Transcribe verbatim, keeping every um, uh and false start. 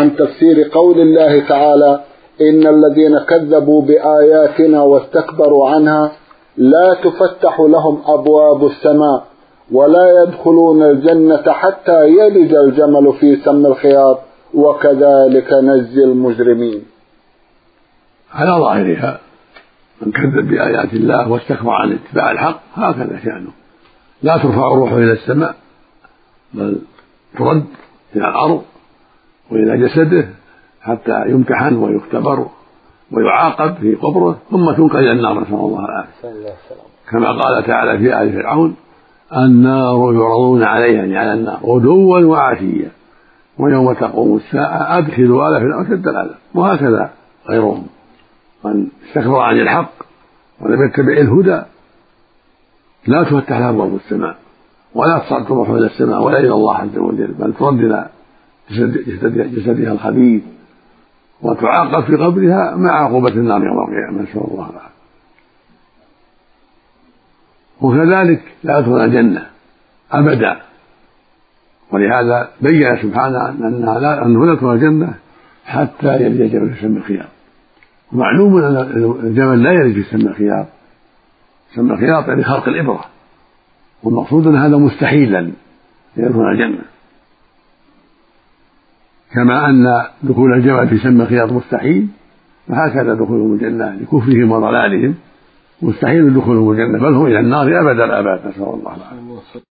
عن تفسير قول الله تعالى: إن الذين كذبوا بآياتنا واستكبروا عنها لا تفتح لهم أبواب السماء ولا يدخلون الجنة حتى يلج الجمل في سم الخياط وكذلك نجزي المجرمين. على ظاهرها من كذب بآيات الله واستكبر عن اتباع الحق هكذا شأنه، لا ترفع الروح إلى السماء بل ترد إلى الأرض وإلى جسده حتى يمتحن ويختبر ويعاقب في قبره ثم تنقل إلى النار، نسأل الله العافية. كما قال تعالى في آل فرعون: النار يعرضون عليها، يعني على النار، غدوا وعشيا ويوم تقوم الساعة أدخلوا آل فرعون أشد العذاب. وهكذا غيرهم من استكبر عن الحق ولم يتبع الهدى لا تفتح له أبواب السماء ولا تصعد الروح إلى السماء ولا إلى الله عز وجل، بل ترد إلى جسدها الخبيث وتعاقب في قبرها مع عقوبة النار يوم القيامة، نسأل الله العافية. وكذلك لا يدخل الجنة أبدا، ولهذا بين سبحانه أنها لا أنه لا يدخل الجنة حتى يلج الجمل في سم الخياط. ومعلوم أن الجمل لا يلج في سم الخياط، سم الخياط يعني خرق الإبرة، والمقصود أن هذا مستحيل أن يدخل الجنة، كما أن دخول الجمل في سم الخياط مستحيل، فهكذا دخولهم الجنة لكفرهم وضلالهم مستحيل دخولهم الجنة، بل هم إلى النار أبد الآباد، نسأل الله العافية.